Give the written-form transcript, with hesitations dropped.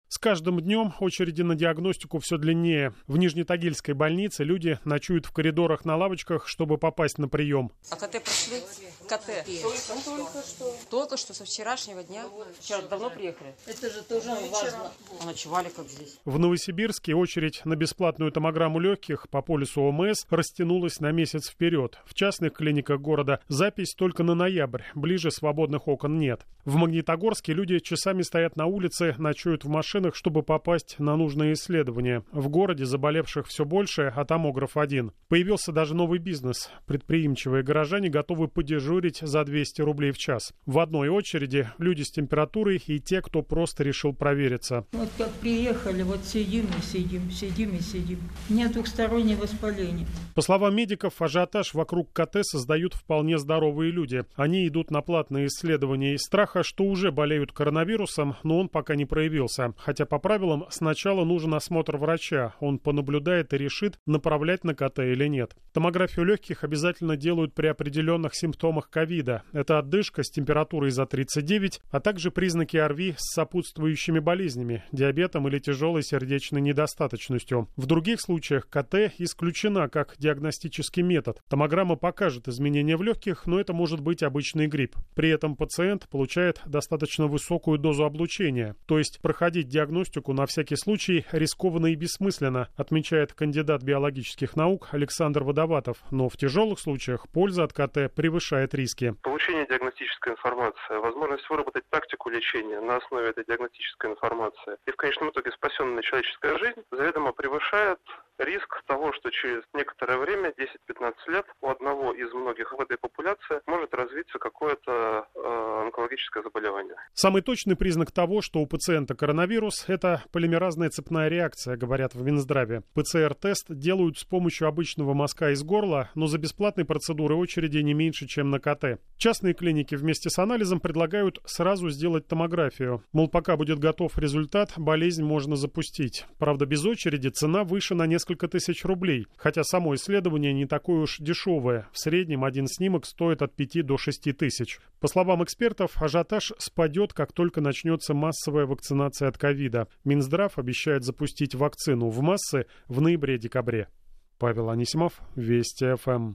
С каждым днем очереди на диагностику все длиннее. В Нижнетагильской больнице люди ночуют в коридорах на лавочках, чтобы попасть на прием. А КТ прошли? КТ. Только что со вчерашнего дня. Вчера давно приехали. Это же тоже важно. А ночевали как здесь. В Новосибирске очередь на бесплатную томограмму легких по полису ОМС растянулась на месяц вперед. В частных клиниках города запись только на ноябрь. Ближе свободных окон нет. В Магнитогорске люди часами стоят на улице, ночуют в машинах, чтобы попасть на нужное исследование. В городе заболевших все больше, а томограф один. Появился даже новый бизнес. Предприимчивые горожане готовы подежурить за 200 рублей в час. В одной очереди люди с температурой и те, кто просто решил провериться. Вот как приехали, вот сидим и сидим. Нет двухстороннего воспаления. По словам медиков, ажиотаж вокруг КТ создают вполне здоровые люди. Они идут на платные исследования из страха, что уже болеют коронавирусом, но он пока не проявился. Хотя по правилам сначала нужен осмотр врача. Он понаблюдает и решит, направлять на КТ или нет. Томографию легких обязательно делают при определенных симптомах ковида. Это одышка с температурой за 39, а также признаки ОРВИ с сопутствующими болезнями, диабетом или тяжелой сердечной недостаточностью. В других случаях КТ исключена как диагностический метод. Томограмма покажет изменения в легких, но это может быть обычный грипп. При этом пациент получает достаточно высокую дозу облучения, то есть проходить диагностику на всякий случай рискованно и бессмысленно, отмечает кандидат биологических наук Александр Водоватов. Но в тяжелых случаях польза от КТ превышает риски. Получение диагностической информации, возможность выработать тактику лечения на основе этой диагностической информации и в конечном итоге спасенная человеческая жизнь заведомо превышает риск того, что через некоторое время, 10-15 лет, у одного из многих в этой популяции может развиться какое-то онкологическое заболевание. Самый точный признак того, что у пациента коронавирус, это полимеразная цепная реакция, говорят в Минздраве. ПЦР-тест делают с помощью обычного мазка из горла, но за бесплатной процедурой очереди не меньше, чем на КТ. Частные клиники вместе с анализом предлагают сразу сделать томографию. Мол, пока будет готов результат, болезнь можно запустить. Правда, без очереди цена выше на несколько тысяч рублей, хотя само исследование не такое уж дешевое. В среднем один снимок стоит от 5 до 6 тысяч. По словам экспертов, ажиотаж спадет, как только начнется массовая вакцинация от ковида. Минздрав обещает запустить вакцину в массы в ноябре-декабре. Павел Анисимов, Вести ФМ.